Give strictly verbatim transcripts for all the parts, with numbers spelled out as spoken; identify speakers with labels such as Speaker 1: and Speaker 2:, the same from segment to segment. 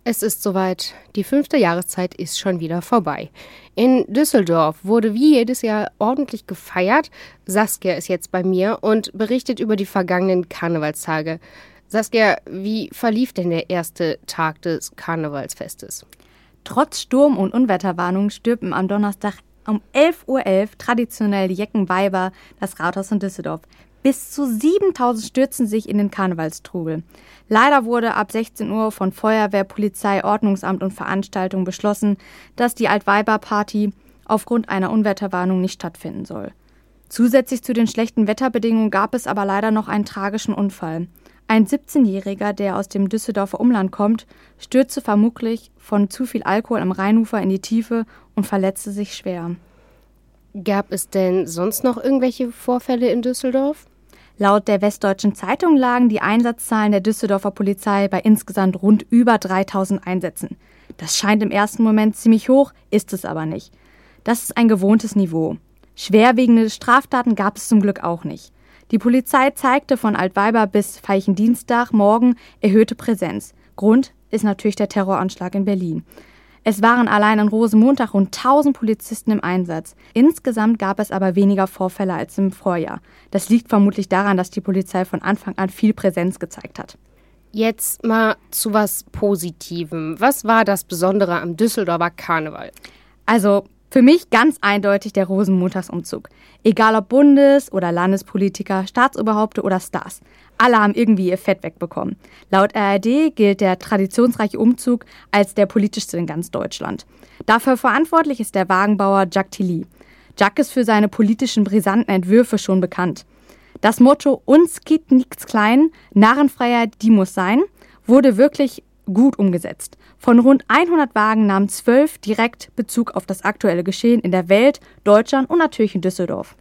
Speaker 1: Es ist soweit. Die fünfte Jahreszeit ist schon wieder vorbei. In Düsseldorf wurde wie jedes Jahr ordentlich gefeiert. Saskia ist jetzt bei mir und berichtet über die vergangenen Karnevalstage. Saskia, wie verlief denn der erste Tag des Karnevalsfestes?
Speaker 2: Trotz Sturm- und Unwetterwarnung stürmten am Donnerstag um elf Uhr elf traditionell die Jeckenweiber das Rathaus in Düsseldorf. Bis zu siebentausend stürzten sich in den Karnevalstrubel. Leider wurde ab sechzehn Uhr von Feuerwehr, Polizei, Ordnungsamt und Veranstaltung beschlossen, dass die Altweiberparty aufgrund einer Unwetterwarnung nicht stattfinden soll. Zusätzlich zu den schlechten Wetterbedingungen gab es aber leider noch einen tragischen Unfall. Ein siebzehnjähriger, der aus dem Düsseldorfer Umland kommt, stürzte vermutlich von zu viel Alkohol am Rheinufer in die Tiefe und verletzte sich schwer.
Speaker 1: Gab es denn sonst noch irgendwelche Vorfälle in Düsseldorf?
Speaker 2: Laut der Westdeutschen Zeitung lagen die Einsatzzahlen der Düsseldorfer Polizei bei insgesamt rund über dreitausend Einsätzen. Das scheint im ersten Moment ziemlich hoch, ist es aber nicht. Das ist ein gewohntes Niveau. Schwerwiegende Straftaten gab es zum Glück auch nicht. Die Polizei zeigte von Altweiber bis Veilchendienstag morgen erhöhte Präsenz. Grund ist natürlich der Terroranschlag in Berlin. Es waren allein an Rosenmontag rund tausend Polizisten im Einsatz. Insgesamt gab es aber weniger Vorfälle als im Vorjahr. Das liegt vermutlich daran, dass die Polizei von Anfang an viel Präsenz gezeigt hat.
Speaker 1: Jetzt mal zu was Positivem. Was war das Besondere am Düsseldorfer Karneval?
Speaker 2: Also für mich ganz eindeutig der Rosenmontagsumzug. Egal ob Bundes- oder Landespolitiker, Staatsoberhäupter oder Stars. Alle haben irgendwie ihr Fett wegbekommen. Laut R R D gilt der traditionsreiche Umzug als der politischste in ganz Deutschland. Dafür verantwortlich ist der Wagenbauer Jacques Tilly. Jacques ist für seine politischen brisanten Entwürfe schon bekannt. Das Motto „Uns geht nichts klein, Narrenfreiheit, die muss sein“ wurde wirklich gut umgesetzt. Von rund hundert Wagen nahmen zwölf direkt Bezug auf das aktuelle Geschehen in der Welt, Deutschland und natürlich in Düsseldorf.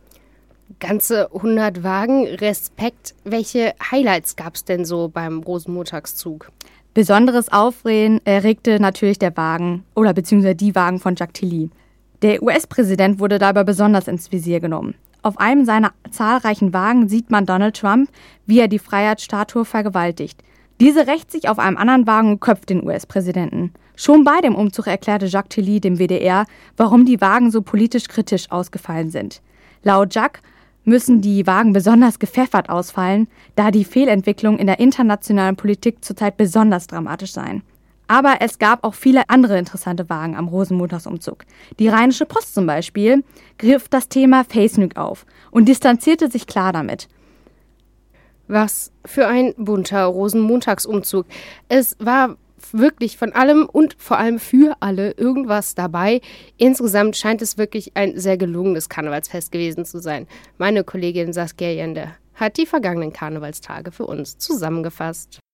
Speaker 1: Ganze hundert Wagen, Respekt. Welche Highlights gab es denn so beim Rosenmontagszug?
Speaker 2: Besonderes Aufregen erregte natürlich der Wagen oder beziehungsweise die Wagen von Jacques Tilly. Der U S-Präsident wurde dabei besonders ins Visier genommen. Auf einem seiner zahlreichen Wagen sieht man Donald Trump, wie er die Freiheitsstatue vergewaltigt. Diese rächt sich auf einem anderen Wagen und köpft den U S-Präsidenten. Schon bei dem Umzug erklärte Jacques Tilly dem W D R, warum die Wagen so politisch kritisch ausgefallen sind. Laut Jacques müssen die Wagen besonders gepfeffert ausfallen, da die Fehlentwicklungen in der internationalen Politik zurzeit besonders dramatisch seien. Aber es gab auch viele andere interessante Wagen am Rosenmontagsumzug. Die Rheinische Post zum Beispiel griff das Thema Facenüg auf und distanzierte sich klar damit.
Speaker 1: Was für ein bunter Rosenmontagsumzug. Es war wirklich von allem und vor allem für alle irgendwas dabei. Insgesamt scheint es wirklich ein sehr gelungenes Karnevalsfest gewesen zu sein. Meine Kollegin Saskia Jende hat die vergangenen Karnevalstage für uns zusammengefasst.